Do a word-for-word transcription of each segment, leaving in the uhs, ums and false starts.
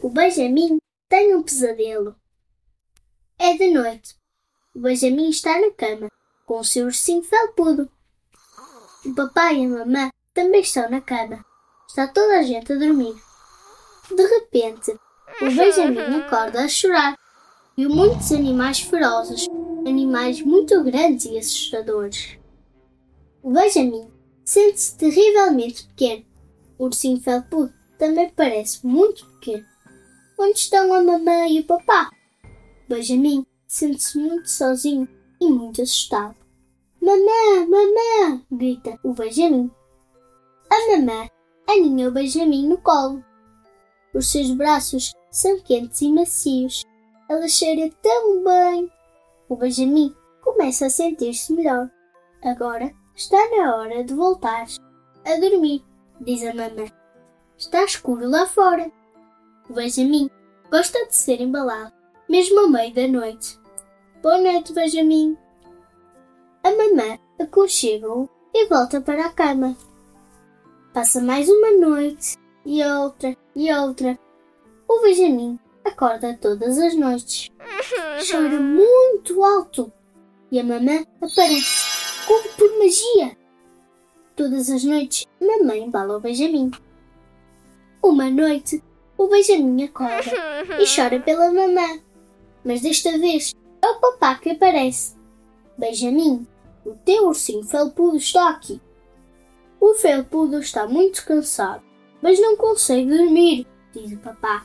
O Benjamin tem um pesadelo. É de noite. O Benjamin está na cama, com o seu ursinho felpudo. O papai e a mamã também estão na cama. Está toda a gente a dormir. De repente, o Benjamin acorda a chorar. Viu muitos animais ferozes, animais muito grandes e assustadores. O Benjamin sente-se terrivelmente pequeno. O ursinho felpudo também parece muito pequeno. Onde estão a mamã e o papá? O Benjamin sente-se muito sozinho e muito assustado. Mamã, mamã! Grita o Benjamin. A mamã aninha o Benjamin no colo. Os seus braços são quentes e macios. Ela cheira tão bem. O Benjamin começa a sentir-se melhor. Agora está na hora de voltar a dormir, diz a mamã. Está escuro lá fora. O Benjamin gosta de ser embalado, mesmo ao meio da noite. Boa noite, Benjamin. A mamã aconchega-o e volta para a cama. Passa mais uma noite, e outra, e outra. O Benjamin acorda todas as noites. Chora muito alto e a mamã aparece como por magia. Todas as noites, a mamã embala o Benjamin. Uma noite, o Benjamin acorda e chora pela mamã. Mas desta vez é o papá que aparece. Benjamin, o teu ursinho felpudo está aqui. O felpudo está muito cansado, mas não consegue dormir, diz o papá.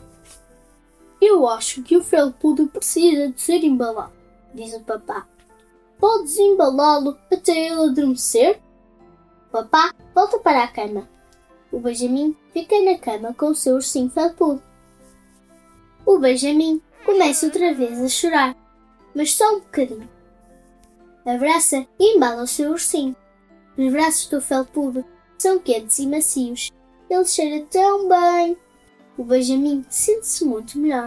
Eu acho que o felpudo precisa de ser embalado, diz o papá. Podes embalá-lo até ele adormecer? O papá volta para a cama. O Benjamin fica na cama com o seu ursinho felpudo. O Benjamin começa outra vez a chorar, mas só um bocadinho. Abraça e embala o seu ursinho. Os braços do felpudo são quentes e macios. Ele cheira tão bem. O Benjamin sente-se muito melhor.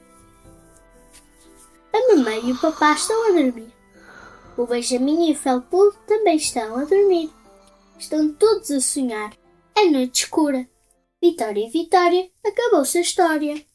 A mamãe e o papá estão a dormir. O Benjamin e o felpudo também estão a dormir. Estão todos a sonhar. É noite escura. Vitória e Vitória, acabou-se a história.